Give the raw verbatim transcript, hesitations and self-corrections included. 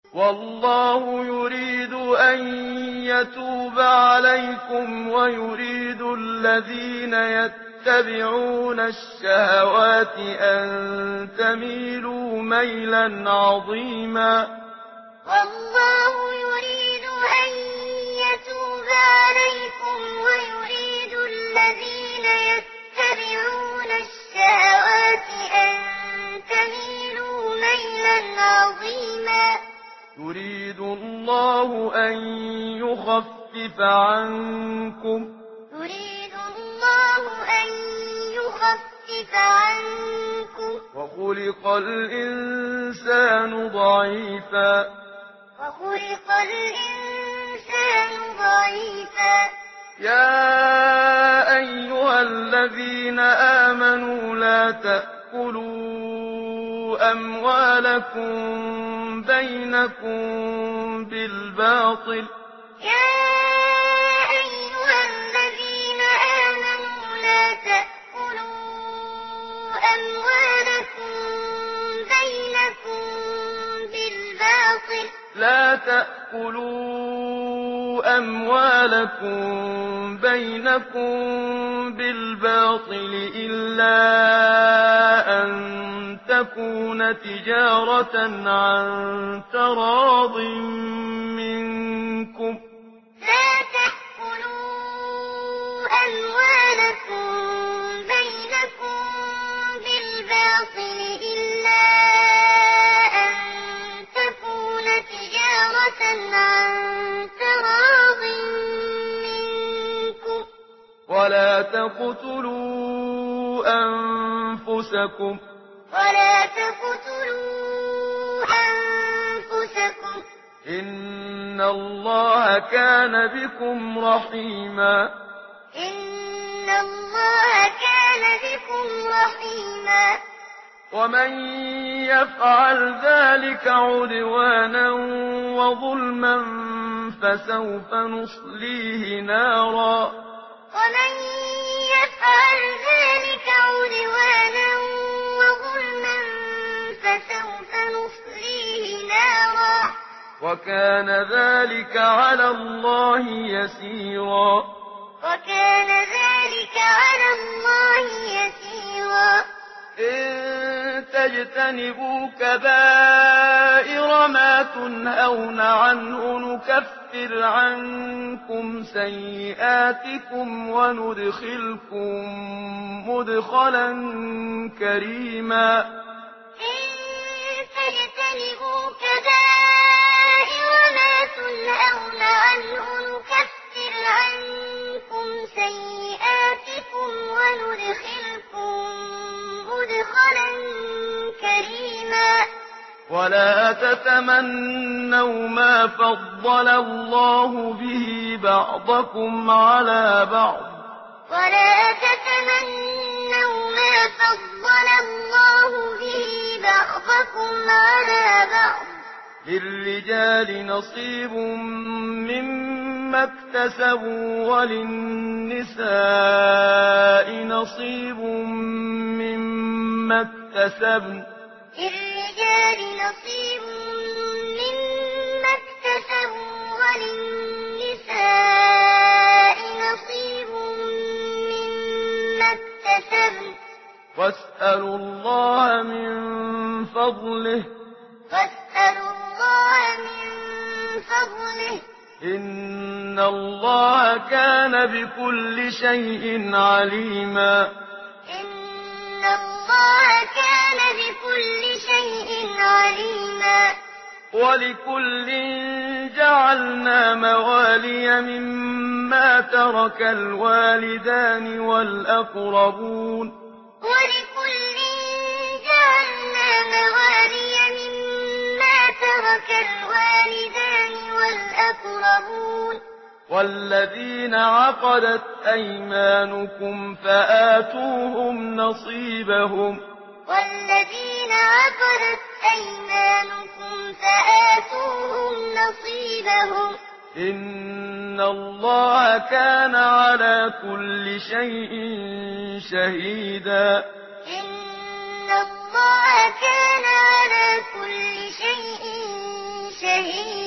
والله يريد أن يتوب عليكم ويريد الذين يتبعون الشهوات أن تميلوا ميلا عظيما. والله يريد أن يتوب عليكم ويريد الذين يتبعون الشهوات أن تميلوا ميلا عظيما. يريد الله أن يخفف عنكم يريد الله أن يخفف عنكم وخلق الإنسان ضعيفا وخلق الإنسان ضعيفا. يا أيها الذين آمنوا لا تأكلوا أموالكم بينكم بالباطل يا أيها الذين آمنوا لا تأكلوا أموالكم بينكم بالباطل لا تأكلوا أموالكم بينكم بالباطل إلا أن تكون تجارة عن تراض منكم. لا تأكلوا أموالكم بينكم بالباطل إلا أن تكون تجارة عن تراض منكم. ولا تقتلوا أنفسكم ولا تقتلوا أنفسكم. إن الله كان بكم رحيما. إن الله كان بكم رحيما. ومن يفعل ذلك عدوانا وظلما فسوف نصليه نارا. ومن يفعل ذلك عدوانا وظلما فسوف نصليه نارا. وكان ذلك على الله يسيرا. وكان ذلك على الله يسيرا. إن تجتنبوا كبائر ما تنهون عنه نكفر عنكم سيئاتكم وندخلكم مدخلا كريما. إن تجتنبوا كبائر ما تنهون عنه نكفر عنكم سيئاتكم وندخلكم مدخلا كريما. ولا تتمنوا ما فضل الله به بعضكم على بعض. ولا تتمنوا ما فضل الله به بعضكم على بعض. للرجال نصيب مما اكتسبوا وللنساء نصيب مما اكتسبن. للرجال نصيب مما اكتسبوا وللنساء نصيب مما اكتسبن. واسألوا الله من فضله. واسألوا الله من فضله. إن الله كان بكل شيء عليما. إن الله كان بكل شيء عليما. ولكل جعلنا موالي مما ترك الوالدان والأقربون. ولكل جعلنا موالي مما ترك الوالدان والأقربون. والذين عقدت أيمانكم فآتوهم نصيبهم. والذين عقدت أيمانكم فآتوهم نصيبهم. إن الله كان على كل شيء شهيدا. إن الله كان على كل شيء شهيدا. شهيد